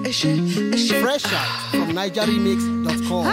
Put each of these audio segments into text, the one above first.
Fresh out from NigerRemix.com.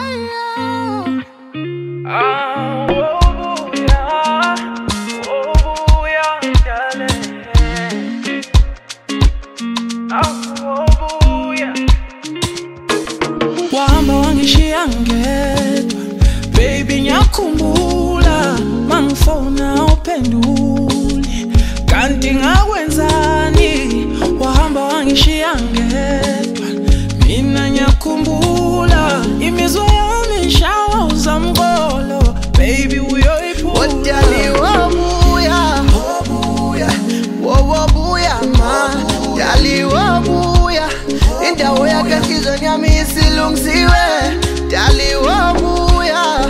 Wahamba wangishiya ngedwa, baby ngiyakhumbula mangifona uphenduli, kanti ngakwenzani? Wahamba wangishiya ngedwa, mina ngiyakhumbula imizwa yami ishawa uzamkolo, baby uyoyiphula. Wadali wabuya, wabuya ma, dali wabuya, indawo yakhe enhlizweni yami isilungisiwe. Dali wabuya,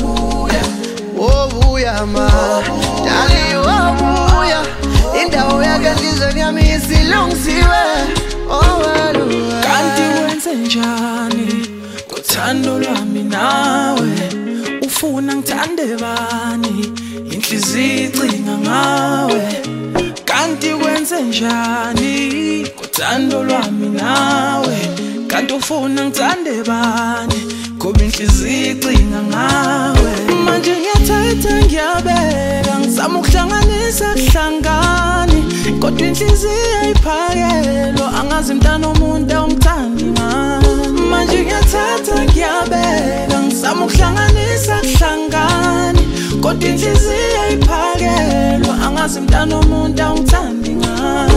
wabuya ma, dali wabuya, indawo yakhe enhlizweni yami isilungisiwe. Kanti wenze njani ngothando lwami nawe? Ufuna ngithande bani? Inhliziyo icinga ngawe. Kanti wenze njani ngothando lwami nawe? Kanti ufuna ngithande bani? Ngoba inhliziyo icinga ngawe. Manje ngiyathatha ngiyabeka, ngizama ukuhlanganisa kuhlangani, kodwa inhliziyo ayiphakelwa, angazi mntana omuntu awungithandi ngani. Manje ngiyathatha ngiyabeka, ngizama ukuhlanganisa kuhlangani, kodwa inhliziyo ayiphakelwa, angazi mntana omuntu awungithandi ngani.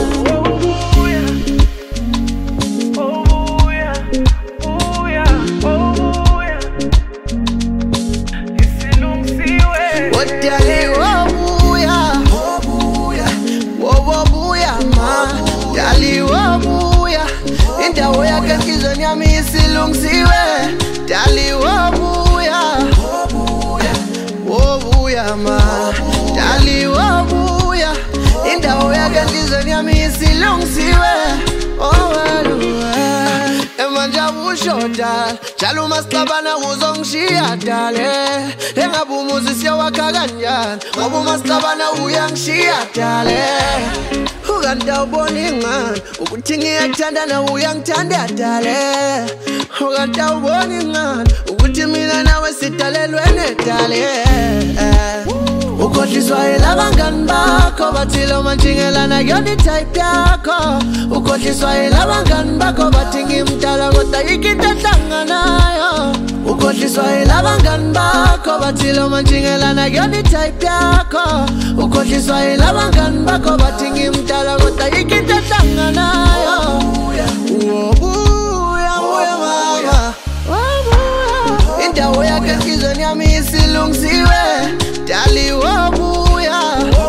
Wadali wabuya, wabuya ma, dali wabuya, indawo yakhe enhlizweni yami isilungisiwe. Dali wabuya, wabuya ma, dali wabuya, indawo yakhe enhlizweni yami isilungisiwe. Ushoda njalo masixabana uzongishiya dale, engabe umuzi siyawakha kanjani ngoba masixabana uyangishiya dale. Ukanti awuboni ngani ukuthi ngiyakuthanda nawe uyangithanda dale? Ukanti awuboni ngani ukuthi mina nawe sidalelwene dale? Ukhohliswa yilabangani bakho bathi lo manjingelana kuyona itype yakho. Ukhohliswa yilabangani bakho bathi ngimdala kodwa yikho into ehlanganayo. Ukhohliswa yilabangani bakho bathi lo manjingelana kuyona itype yakho. Ukhohliswa yilabangani bakho bathi ngimdala kodwa yikho into ehlanganayo. Wabuya mama, wabuya, indawo yakhe enhlizweni yami isilungisiwe. Dali wabuya,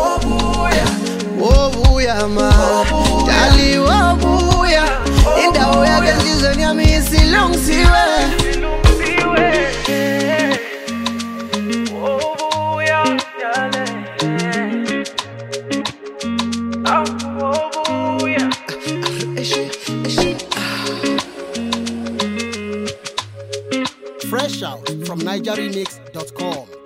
wabuya ma, dali wabuya, indawo yakhe enhlizweni yami isilungisiwe. Fresh out from NigerRemix.com.